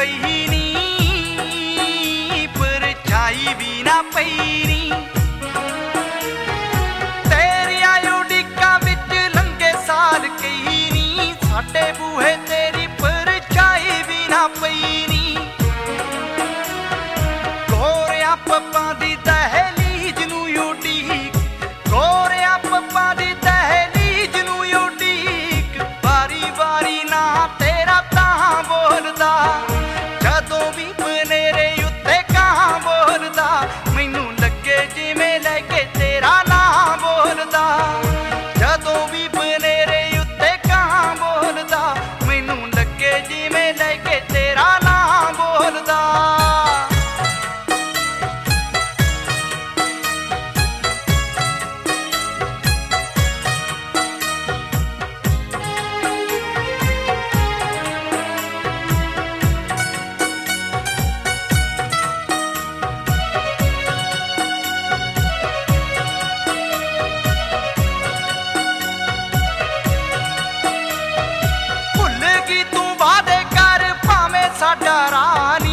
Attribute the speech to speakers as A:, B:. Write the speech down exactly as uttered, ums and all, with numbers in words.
A: ਪਈ ਨੀ, ਪਰਛਾਈ ਵੀ ਨਾ ਪਈ ਨੀ। ਤੇਰੀਆਂ ਉਡੀਕਾਂ ਵਿੱਚ ਲੰਘੇ ਸਾਲ ਕਈ ਨੀ, ਸਾਡੇ ਬੂਹੇ ਤੇਰੀ ਪਰਛਾਈ ਵੀ ਨਾ ਪਈ ਨੀ। ਗੋਰਿਆਂ ਪੱਪਾਂ ਦੀ ਦਹਿਲੀਜ਼ ਨੂੰ ਉਡੀਕ, ਗੋਰਿਆਂ ਪੱਪਾਂ ਦੀ ਦਹਿਲੀਜ਼ ਨੂੰ ਉਡੀਕ, ਵਾਰੀ ਵਾਰੀ ਨਾ ਤੇਰਾ ਤਾਂ ਬੋਲਦਾ, ਜਦੋਂ ਵੀ ਬਨੇਰੇ ਉੱਤੇ ਕਾਂ ਬੋਲਦਾ, ਮੈਨੂੰ ਲੱਗੇ ਜਿਵੇਂ ਲੈ ਕੇ ਤੇਰਾ ਨਾਂ ਬੋਲਦਾ। ਜਦੋਂ ਵੀ ਬਨੇਰੇ ਉੱਤੇ ਕਾਂ ਬੋਲਦਾ, ਮੈਨੂੰ ਲੱਗੇ ਜਿਵੇਂ ਲੈ ਕੇ ਤੇਰਾ ਨਾਂ ਬੋਲਦਾ। ਭੁੱਲ ਗਈ ਤੂੰ ਵਾਅਦੇ ਕਰ ਭਾਵੇਂ ਸਾਡਾ ਰਾਹ